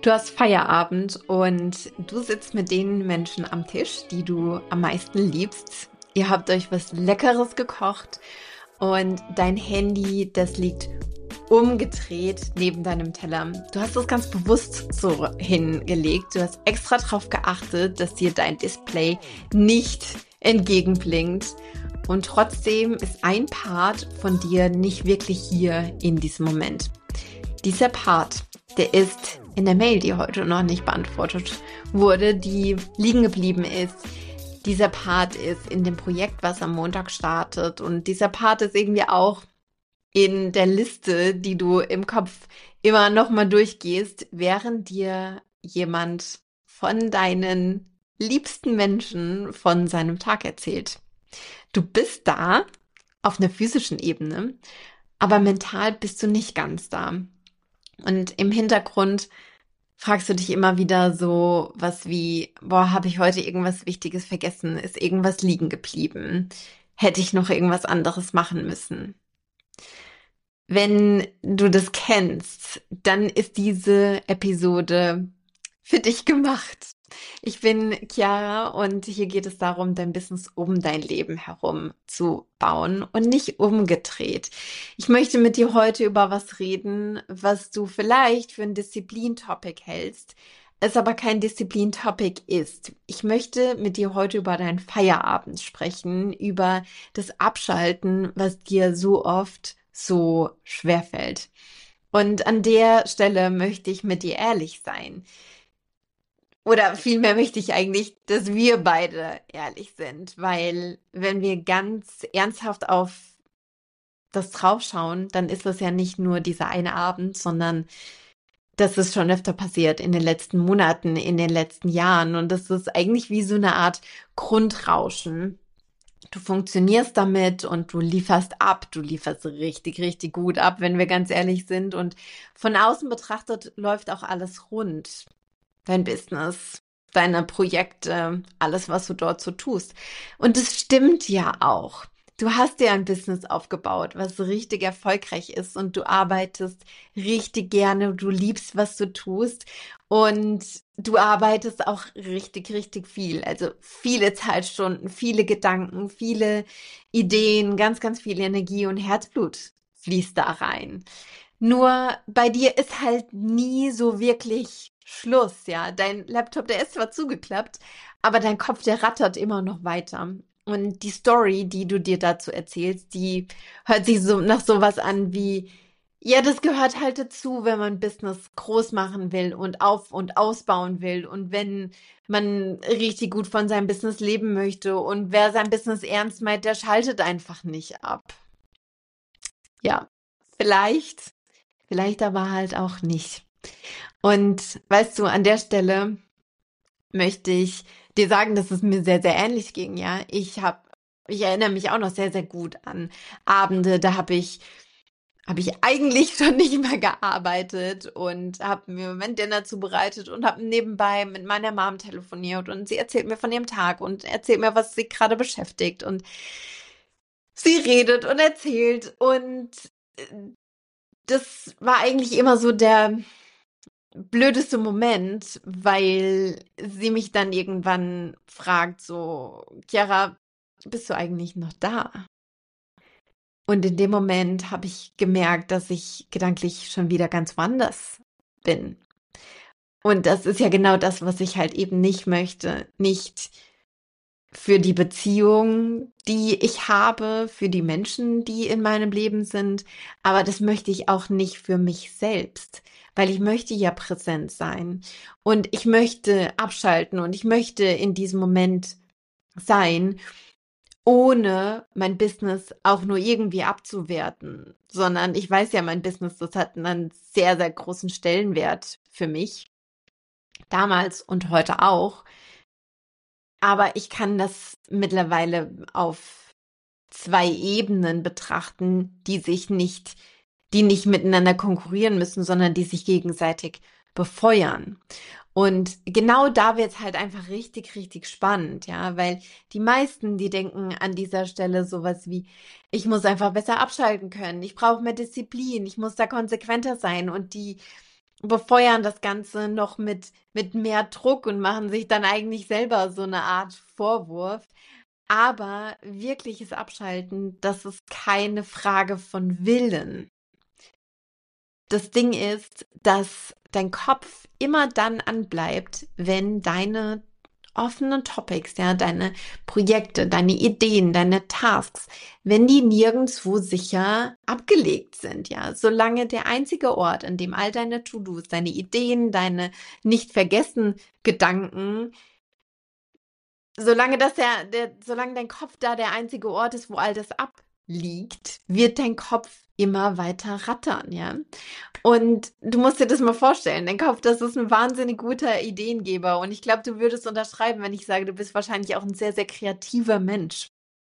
Du hast Feierabend und du sitzt mit den Menschen am Tisch, die du am meisten liebst. Ihr habt euch was Leckeres gekocht und dein Handy, das liegt umgedreht neben deinem Teller. Du hast es ganz bewusst so hingelegt. Du hast extra darauf geachtet, dass dir dein Display nicht entgegenblinkt. Und trotzdem ist ein Part von dir nicht wirklich hier in diesem Moment. Dieser Part, der ist in der Mail, die heute noch nicht beantwortet wurde, die liegen geblieben ist. Dieser Part ist in dem Projekt, was am Montag startet. Und dieser Part ist irgendwie auch in der Liste, die du im Kopf immer noch mal durchgehst, während dir jemand von deinen liebsten Menschen von seinem Tag erzählt. Du bist da auf einer physischen Ebene, aber mental bist du nicht ganz da. Und im Hintergrund fragst du dich immer wieder so was wie, boah, habe ich heute irgendwas Wichtiges vergessen? Ist irgendwas liegen geblieben? Hätte ich noch irgendwas anderes machen müssen? Wenn du das kennst, dann ist diese Episode für dich gemacht. Ich bin Chiara und hier geht es darum, dein Business um dein Leben herum zu bauen und nicht umgedreht. Ich möchte mit dir heute über was reden, was du vielleicht für ein Disziplin-Topic hältst, es aber kein Disziplin-Topic ist. Ich möchte mit dir heute über deinen Feierabend sprechen, über das Abschalten, was dir so oft so schwer fällt. Und an der Stelle möchte ich mit dir ehrlich sein. Oder vielmehr möchte ich eigentlich, dass wir beide ehrlich sind, weil wenn wir ganz ernsthaft auf das draufschauen, dann ist es ja nicht nur dieser eine Abend, sondern das ist schon öfter passiert in den letzten Monaten, in den letzten Jahren. Und das ist eigentlich wie so eine Art Grundrauschen. Du funktionierst damit und du lieferst ab. Du lieferst richtig, richtig gut ab, wenn wir ganz ehrlich sind. Und von außen betrachtet läuft auch alles rund. Dein Business, deine Projekte, alles, was du dort so tust. Und es stimmt ja auch. Du hast dir ein Business aufgebaut, was richtig erfolgreich ist und du arbeitest richtig gerne, du liebst, was du tust und du arbeitest auch richtig, richtig viel. Also viele Zeitstunden, viele Gedanken, viele Ideen, ganz, ganz viel Energie und Herzblut fließt da rein. Nur bei dir ist halt nie so wirklich Schluss, ja. Dein Laptop, der ist zwar zugeklappt, aber dein Kopf, der rattert immer noch weiter. Und die Story, die du dir dazu erzählst, die hört sich so nach sowas an wie, ja, das gehört halt dazu, wenn man Business groß machen will und auf und ausbauen will und wenn man richtig gut von seinem Business leben möchte und wer sein Business ernst meint, der schaltet einfach nicht ab. Ja, vielleicht. Vielleicht aber halt auch nicht. Und weißt du, an der Stelle möchte ich dir sagen, dass es mir sehr, sehr ähnlich ging, ja. Ich erinnere mich auch noch sehr, sehr gut an Abende, da habe ich eigentlich schon nicht mehr gearbeitet und habe mir mein Dinner zubereitet und habe nebenbei mit meiner Mom telefoniert und sie erzählt mir von ihrem Tag und erzählt mir, was sie gerade beschäftigt und sie redet und erzählt und das war eigentlich immer so der blödeste Moment, weil sie mich dann irgendwann fragt, so, Chiara, bist du eigentlich noch da? Und in dem Moment habe ich gemerkt, dass ich gedanklich schon wieder ganz woanders bin. Und das ist ja genau das, was ich halt eben nicht möchte. Nicht für die Beziehung, die ich habe, für die Menschen, die in meinem Leben sind, aber das möchte ich auch nicht für mich selbst, weil ich möchte ja präsent sein und ich möchte abschalten und ich möchte in diesem Moment sein, ohne mein Business auch nur irgendwie abzuwerten, sondern ich weiß ja, mein Business, das hat einen sehr, sehr großen Stellenwert für mich, damals und heute auch. Aber ich kann das mittlerweile auf zwei Ebenen betrachten, die nicht miteinander konkurrieren müssen, sondern die sich gegenseitig befeuern. Und genau da wird es halt einfach richtig, richtig spannend, ja, weil die meisten, die denken an dieser Stelle sowas wie, ich muss einfach besser abschalten können, ich brauche mehr Disziplin, ich muss da konsequenter sein und die befeuern das Ganze noch mit mehr Druck und machen sich dann eigentlich selber so eine Art Vorwurf. Aber wirkliches Abschalten, das ist keine Frage von Willen. Das Ding ist, dass dein Kopf immer dann anbleibt, wenn deine offenen Topics, ja, deine Projekte, deine Ideen, deine Tasks, wenn die nirgendwo sicher abgelegt sind, ja, solange der einzige Ort, an dem all deine To-Dos, deine Ideen, deine nicht vergessen Gedanken, solange dein Kopf da der einzige Ort ist, wo all das abliegt, wird dein Kopf immer weiter rattern, ja. Und du musst dir das mal vorstellen. Dein Kopf, das ist ein wahnsinnig guter Ideengeber. Und ich glaube, du würdest unterschreiben, wenn ich sage, du bist wahrscheinlich auch ein sehr, sehr kreativer Mensch.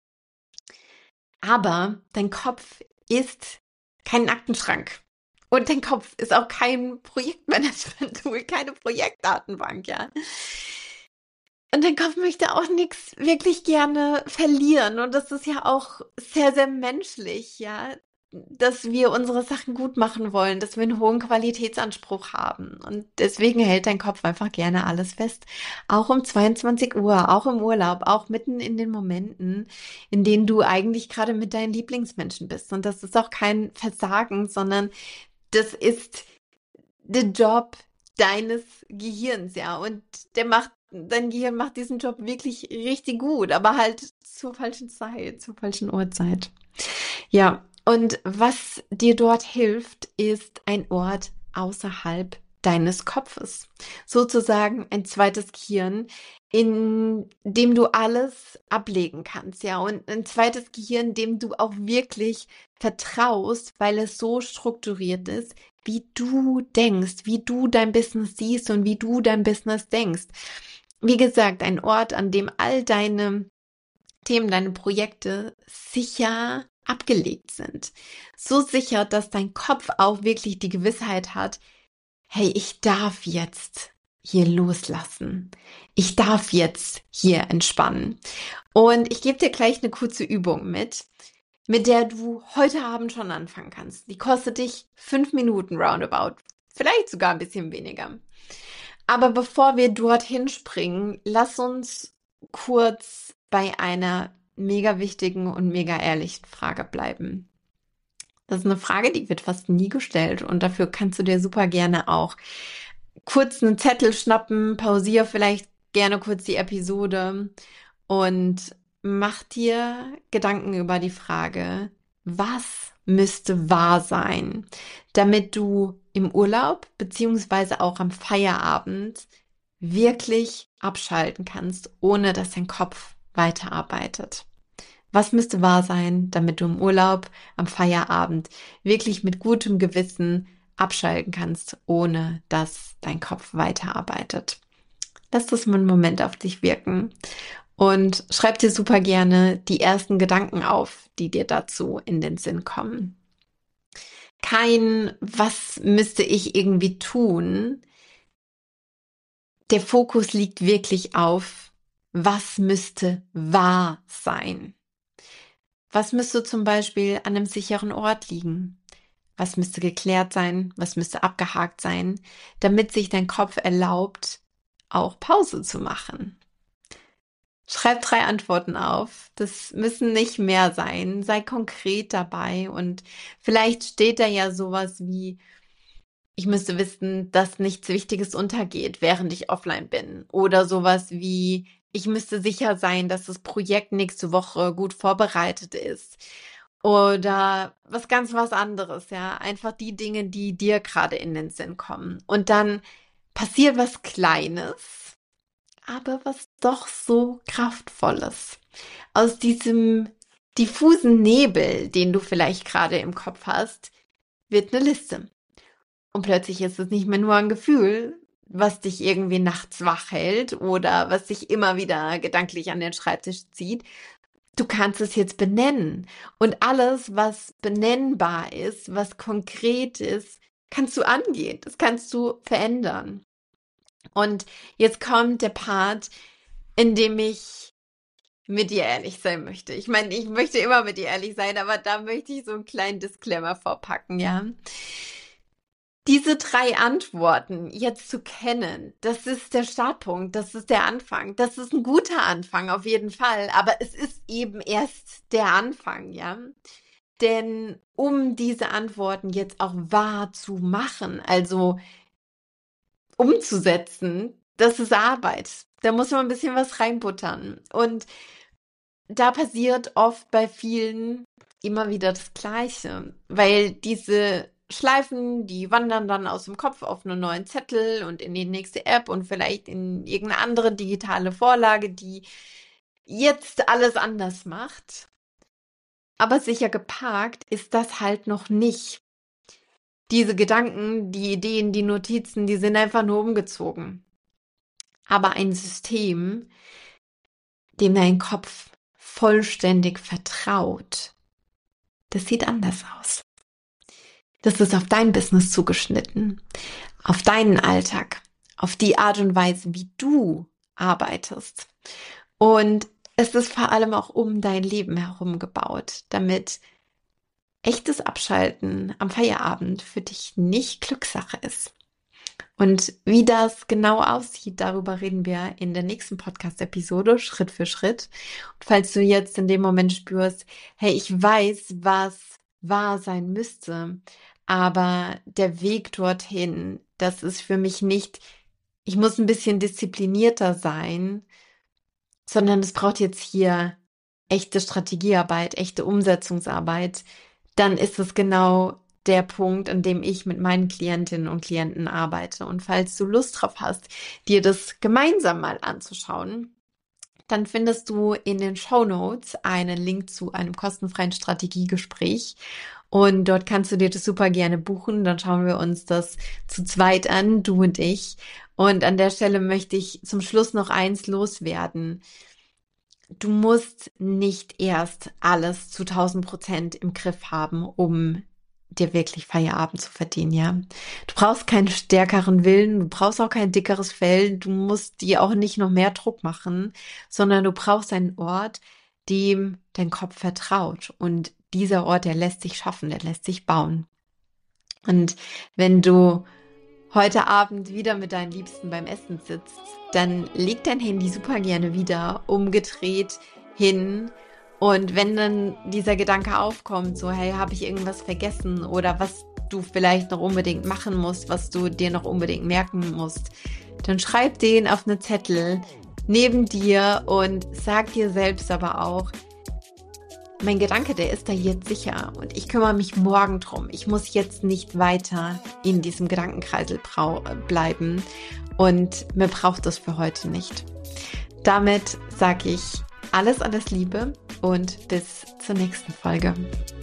Aber dein Kopf ist kein Aktenschrank. Und dein Kopf ist auch kein Projektmanagement-Tool, keine Projektdatenbank, ja. Und dein Kopf möchte auch nichts wirklich gerne verlieren. Und das ist ja auch sehr, sehr menschlich, ja, dass wir unsere Sachen gut machen wollen, dass wir einen hohen Qualitätsanspruch haben. Und deswegen hält dein Kopf einfach gerne alles fest. Auch um 22 Uhr, auch im Urlaub, auch mitten in den Momenten, in denen du eigentlich gerade mit deinen Lieblingsmenschen bist. Und das ist auch kein Versagen, sondern das ist der Job deines Gehirns, ja. Und dein Gehirn macht diesen Job wirklich richtig gut, aber halt zur falschen Zeit, zur falschen Uhrzeit. Ja, und was dir dort hilft, ist ein Ort außerhalb deines Kopfes. Sozusagen ein zweites Gehirn, in dem du alles ablegen kannst, ja. Und ein zweites Gehirn, dem du auch wirklich vertraust, weil es so strukturiert ist, wie du denkst, wie du dein Business siehst und wie du dein Business denkst. Wie gesagt, ein Ort, an dem all deine Themen, deine Projekte sicher abgelegt sind. So sicher, dass dein Kopf auch wirklich die Gewissheit hat, hey, ich darf jetzt hier loslassen. Ich darf jetzt hier entspannen. Und ich gebe dir gleich eine kurze Übung mit der du heute Abend schon anfangen kannst. Die kostet dich 5 Minuten roundabout. Vielleicht sogar ein bisschen weniger. Aber bevor wir dorthin springen, lass uns kurz bei einer mega wichtigen und mega ehrlichen Frage bleiben. Das ist eine Frage, die wird fast nie gestellt und dafür kannst du dir super gerne auch kurz einen Zettel schnappen, pausier vielleicht gerne kurz die Episode und mach dir Gedanken über die Frage, was müsste wahr sein, damit du im Urlaub beziehungsweise auch am Feierabend wirklich abschalten kannst, ohne dass dein Kopf weiterarbeitet. Was müsste wahr sein, damit du im Urlaub am Feierabend wirklich mit gutem Gewissen abschalten kannst, ohne dass dein Kopf weiterarbeitet? Lass das mal einen Moment auf dich wirken und schreib dir super gerne die ersten Gedanken auf, die dir dazu in den Sinn kommen. Kein, was müsste ich irgendwie tun? Der Fokus liegt wirklich auf, was müsste wahr sein? Was müsste zum Beispiel an einem sicheren Ort liegen? Was müsste geklärt sein? Was müsste abgehakt sein, damit sich dein Kopf erlaubt, auch Pause zu machen? Schreib 3 Antworten auf. Das müssen nicht mehr sein. Sei konkret dabei und vielleicht steht da ja sowas wie, ich müsste wissen, dass nichts Wichtiges untergeht, während ich offline bin. Oder sowas wie, ich müsste sicher sein, dass das Projekt nächste Woche gut vorbereitet ist. Oder was anderes, ja. Einfach die Dinge, die dir gerade in den Sinn kommen. Und dann passiert was Kleines, aber was doch so Kraftvolles. Aus diesem diffusen Nebel, den du vielleicht gerade im Kopf hast, wird eine Liste. Und plötzlich ist es nicht mehr nur ein Gefühl, was dich irgendwie nachts wach hält oder was dich immer wieder gedanklich an den Schreibtisch zieht. Du kannst es jetzt benennen. Und alles, was benennbar ist, was konkret ist, kannst du angehen. Das kannst du verändern. Und jetzt kommt der Part, in dem ich mit dir ehrlich sein möchte. Ich meine, ich möchte immer mit dir ehrlich sein, aber da möchte ich so einen kleinen Disclaimer vorpacken, ja. Diese 3 Antworten jetzt zu kennen, das ist der Startpunkt, das ist der Anfang. Das ist ein guter Anfang auf jeden Fall, aber es ist eben erst der Anfang, ja? Denn um diese Antworten jetzt auch wahr zu machen, also umzusetzen, das ist Arbeit. Da muss man ein bisschen was reinbuttern. Und da passiert oft bei vielen immer wieder das Gleiche, weil diese Schleifen, die wandern dann aus dem Kopf auf einen neuen Zettel und in die nächste App und vielleicht in irgendeine andere digitale Vorlage, die jetzt alles anders macht. Aber sicher geparkt ist das halt noch nicht. Diese Gedanken, die Ideen, die Notizen, die sind einfach nur umgezogen. Aber ein System, dem dein Kopf vollständig vertraut, das sieht anders aus. Das ist auf dein Business zugeschnitten, auf deinen Alltag, auf die Art und Weise, wie du arbeitest. Und es ist vor allem auch um dein Leben herum gebaut, damit echtes Abschalten am Feierabend für dich nicht Glückssache ist. Und wie das genau aussieht, darüber reden wir in der nächsten Podcast-Episode, Schritt für Schritt. Und falls du jetzt in dem Moment spürst, hey, ich weiß, was wahr sein müsste, aber der Weg dorthin, das ist für mich nicht, ich muss ein bisschen disziplinierter sein, sondern es braucht jetzt hier echte Strategiearbeit, echte Umsetzungsarbeit, dann ist es genau der Punkt, an dem ich mit meinen Klientinnen und Klienten arbeite. Und falls du Lust drauf hast, dir das gemeinsam mal anzuschauen, dann findest du in den Shownotes einen Link zu einem kostenfreien Strategiegespräch. Und dort kannst du dir das super gerne buchen. Dann schauen wir uns das zu zweit an, du und ich. Und an der Stelle möchte ich zum Schluss noch eins loswerden. Du musst nicht erst alles zu 1000% im Griff haben, um dir wirklich Feierabend zu verdienen, ja. Du brauchst keinen stärkeren Willen, du brauchst auch kein dickeres Fell, du musst dir auch nicht noch mehr Druck machen, sondern du brauchst einen Ort, dem dein Kopf vertraut. Und dieser Ort, der lässt sich schaffen, der lässt sich bauen. Und wenn du heute Abend wieder mit deinen Liebsten beim Essen sitzt, dann leg dein Handy super gerne wieder umgedreht hin. Und wenn dann dieser Gedanke aufkommt, so, hey, habe ich irgendwas vergessen oder was du vielleicht noch unbedingt machen musst, was du dir noch unbedingt merken musst, dann schreib den auf einen Zettel neben dir und sag dir selbst aber auch, mein Gedanke, der ist da jetzt sicher und ich kümmere mich morgen drum. Ich muss jetzt nicht weiter in diesem Gedankenkreisel bleiben und mir braucht es für heute nicht. Damit sage ich alles Liebe und bis zur nächsten Folge.